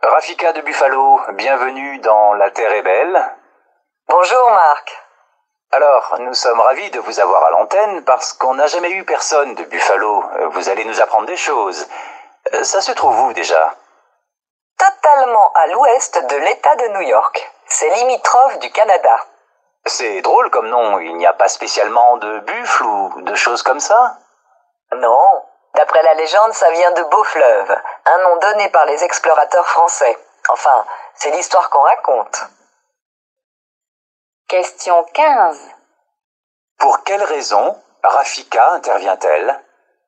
Rafika de Buffalo, bienvenue dans La Terre est belle. Bonjour Marc. Alors, nous sommes ravis de vous avoir à l'antenne parce qu'on n'a jamais eu personne de Buffalo. Vous allez nous apprendre des choses. Ça se trouve où déjà? Totalement à l'ouest de l'État de New York. C'est limitrophe du Canada. C'est drôle comme nom, il n'y a pas spécialement de buffle ou de choses comme ça? Non, d'après la légende, ça vient de Beau-Fleuve, un nom donné par les explorateurs français. Enfin, c'est l'histoire qu'on raconte. Question 15. Pour quelle raison Rafika intervient-elle?